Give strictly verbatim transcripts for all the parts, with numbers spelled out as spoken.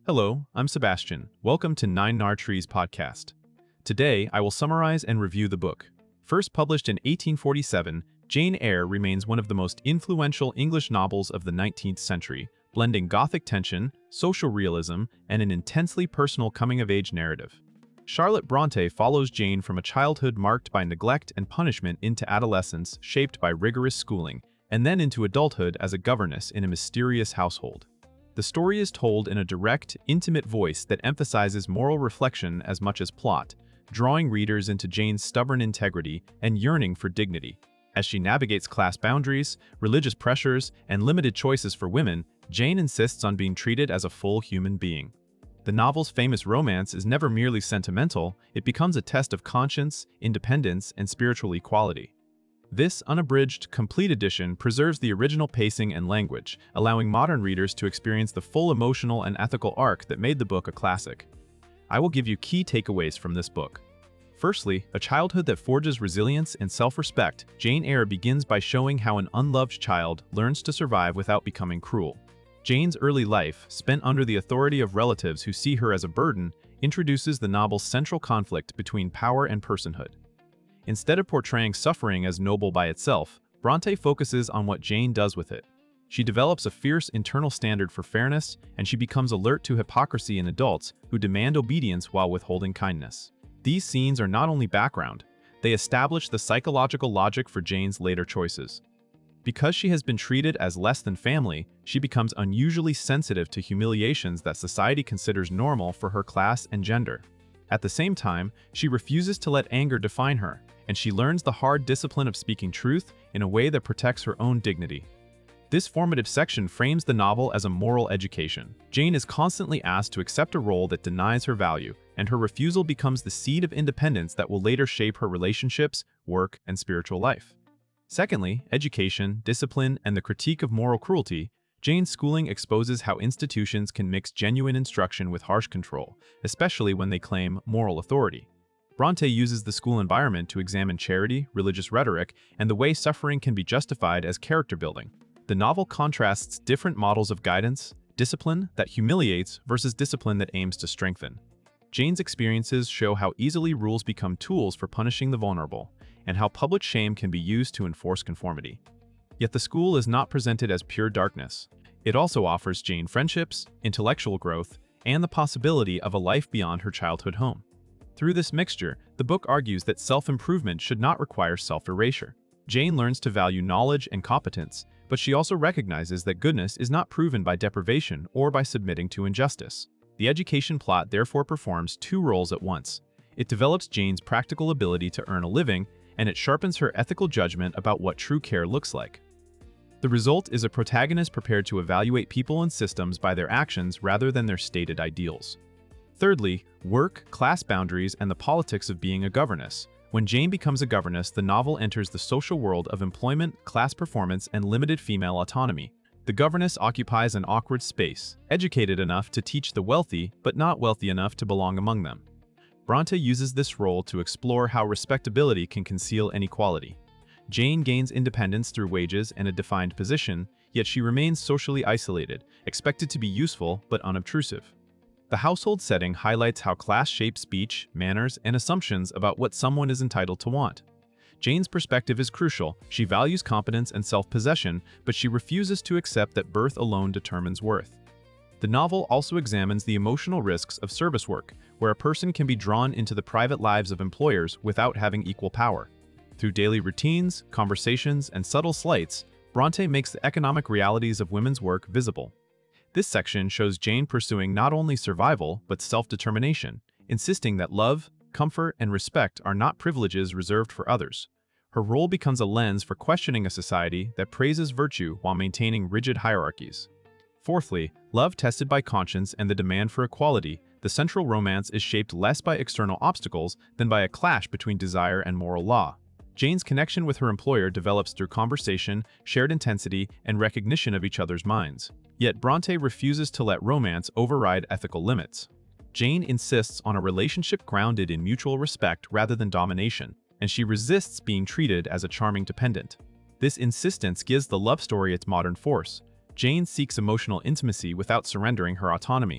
Hello, I'm Sebastian. Welcome to Nine Nar Trees podcast. Today, I will summarize and review the book. First published in eighteen forty-seven, Jane Eyre remains one of the most influential English novels of the nineteenth century, blending Gothic tension, social realism, and an intensely personal coming-of-age narrative. Charlotte Brontë follows Jane from a childhood marked by neglect and punishment into adolescence shaped by rigorous schooling, and then into adulthood as a governess in a mysterious household. The story is told in a direct, intimate voice that emphasizes moral reflection as much as plot, drawing readers into Jane's stubborn integrity and yearning for dignity. As she navigates class boundaries, religious pressures, and limited choices for women, Jane insists on being treated as a full human being. The novel's famous romance is never merely sentimental, it becomes a test of conscience, independence, and spiritual equality. This unabridged, complete edition preserves the original pacing and language, allowing modern readers to experience the full emotional and ethical arc that made the book a classic. I will give you key takeaways from this book. Firstly, a childhood that forges resilience and self-respect, Jane Eyre begins by showing how an unloved child learns to survive without becoming cruel. Jane's early life, spent under the authority of relatives who see her as a burden, introduces the novel's central conflict between power and personhood. Instead of portraying suffering as noble by itself, Brontë focuses on what Jane does with it. She develops a fierce internal standard for fairness, and she becomes alert to hypocrisy in adults who demand obedience while withholding kindness. These scenes are not only background, they establish the psychological logic for Jane's later choices. Because she has been treated as less than family, she becomes unusually sensitive to humiliations that society considers normal for her class and gender. At the same time, she refuses to let anger define her, and she learns the hard discipline of speaking truth in a way that protects her own dignity. This formative section frames the novel as a moral education. Jane is constantly asked to accept a role that denies her value, and her refusal becomes the seed of independence that will later shape her relationships, work, and spiritual life. Secondly, education, discipline, and the critique of moral cruelty. Jane's schooling exposes how institutions can mix genuine instruction with harsh control, especially when they claim moral authority. Brontë uses the school environment to examine charity, religious rhetoric, and the way suffering can be justified as character building. The novel contrasts different models of guidance, discipline that humiliates versus discipline that aims to strengthen. Jane's experiences show how easily rules become tools for punishing the vulnerable, and how public shame can be used to enforce conformity. Yet the school is not presented as pure darkness. It also offers Jane friendships, intellectual growth, and the possibility of a life beyond her childhood home. Through this mixture, the book argues that self-improvement should not require self-erasure. Jane learns to value knowledge and competence, but she also recognizes that goodness is not proven by deprivation or by submitting to injustice. The education plot therefore performs two roles at once. It develops Jane's practical ability to earn a living, and it sharpens her ethical judgment about what true care looks like. The result is a protagonist prepared to evaluate people and systems by their actions rather than their stated ideals. Thirdly, work, class boundaries, and the politics of being a governess. When Jane becomes a governess, the novel enters the social world of employment, class performance, and limited female autonomy. The governess occupies an awkward space, educated enough to teach the wealthy, but not wealthy enough to belong among them. Brontë uses this role to explore how respectability can conceal inequality. Jane gains independence through wages and a defined position, yet she remains socially isolated, expected to be useful but unobtrusive. The household setting highlights how class shapes speech, manners, and assumptions about what someone is entitled to want. Jane's perspective is crucial. She values competence and self-possession, but she refuses to accept that birth alone determines worth. The novel also examines the emotional risks of service work, where a person can be drawn into the private lives of employers without having equal power. Through daily routines, conversations, and subtle slights, Brontë makes the economic realities of women's work visible. This section shows Jane pursuing not only survival, but self-determination, insisting that love, comfort, and respect are not privileges reserved for others. Her role becomes a lens for questioning a society that praises virtue while maintaining rigid hierarchies. Fourthly, love tested by conscience and the demand for equality. The central romance is shaped less by external obstacles than by a clash between desire and moral law. Jane's connection with her employer develops through conversation, shared intensity, and recognition of each other's minds. Yet Brontë refuses to let romance override ethical limits. Jane insists on a relationship grounded in mutual respect rather than domination, and she resists being treated as a charming dependent. This insistence gives the love story its modern force. Jane seeks emotional intimacy without surrendering her autonomy.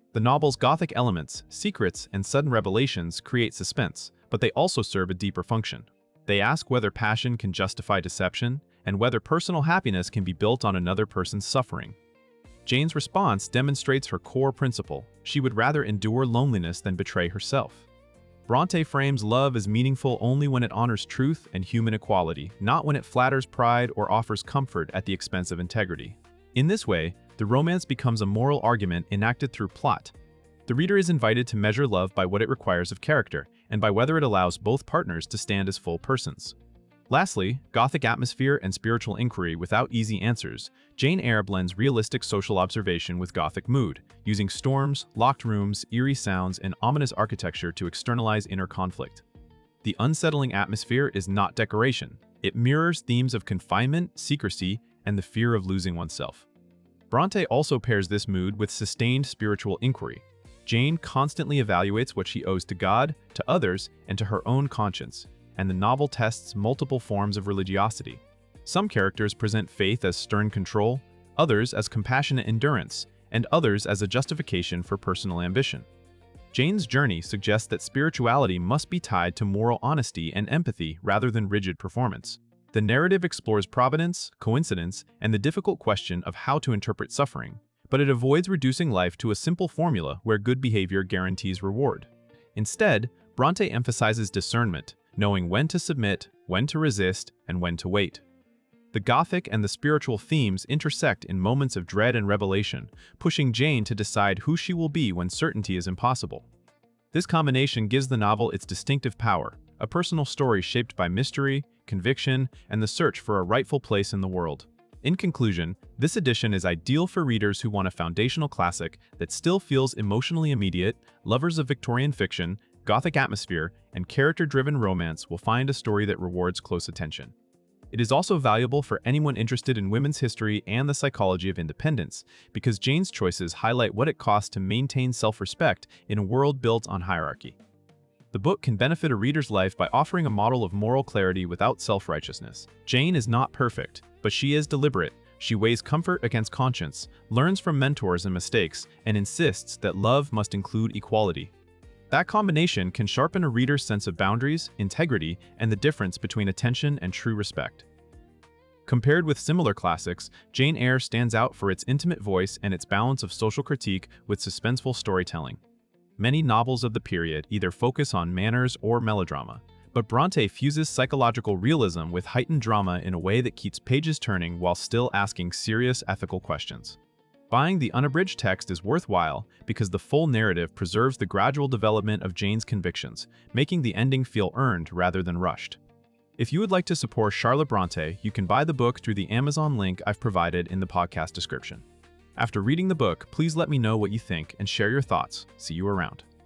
The novel's Gothic elements, secrets, and sudden revelations create suspense, but they also serve a deeper function. They ask whether passion can justify deception, and whether personal happiness can be built on another person's suffering. Jane's response demonstrates her core principle: she would rather endure loneliness than betray herself. Bronte frames love as meaningful only when it honors truth and human equality, not when it flatters pride or offers comfort at the expense of integrity. In this way, the romance becomes a moral argument enacted through plot. The reader is invited to measure love by what it requires of character, and by whether it allows both partners to stand as full persons. Lastly, Gothic atmosphere and spiritual inquiry without easy answers. Jane Eyre blends realistic social observation with Gothic mood, using storms, locked rooms, eerie sounds, and ominous architecture to externalize inner conflict. The unsettling atmosphere is not decoration. It mirrors themes of confinement, secrecy, and the fear of losing oneself. Bronte also pairs this mood with sustained spiritual inquiry. Jane constantly evaluates what she owes to God, to others, and to her own conscience, and the novel tests multiple forms of religiosity. Some characters present faith as stern control, others as compassionate endurance, and others as a justification for personal ambition. Jane's journey suggests that spirituality must be tied to moral honesty and empathy rather than rigid performance. The narrative explores providence, coincidence, and the difficult question of how to interpret suffering, but it avoids reducing life to a simple formula where good behavior guarantees reward. Instead, Bronte emphasizes discernment, knowing when to submit, when to resist, and when to wait. The Gothic and the spiritual themes intersect in moments of dread and revelation, pushing Jane to decide who she will be when certainty is impossible. This combination gives the novel its distinctive power, a personal story shaped by mystery, conviction, and the search for a rightful place in the world. In conclusion, this edition is ideal for readers who want a foundational classic that still feels emotionally immediate. Lovers of Victorian fiction, Gothic atmosphere, and character-driven romance will find a story that rewards close attention. It is also valuable for anyone interested in women's history and the psychology of independence, because Jane's choices highlight what it costs to maintain self-respect in a world built on hierarchy. The book can benefit a reader's life by offering a model of moral clarity without self-righteousness. Jane is not perfect, but she is deliberate. She weighs comfort against conscience, learns from mentors and mistakes, and insists that love must include equality. That combination can sharpen a reader's sense of boundaries, integrity, and the difference between attention and true respect. Compared with similar classics, Jane Eyre stands out for its intimate voice and its balance of social critique with suspenseful storytelling. Many novels of the period either focus on manners or melodrama, but Bronte fuses psychological realism with heightened drama in a way that keeps pages turning while still asking serious ethical questions. Buying the unabridged text is worthwhile because the full narrative preserves the gradual development of Jane's convictions, making the ending feel earned rather than rushed. If you would like to support Charlotte Bronte, you can buy the book through the Amazon link I've provided in the podcast description. After reading the book, please let me know what you think and share your thoughts. See you around.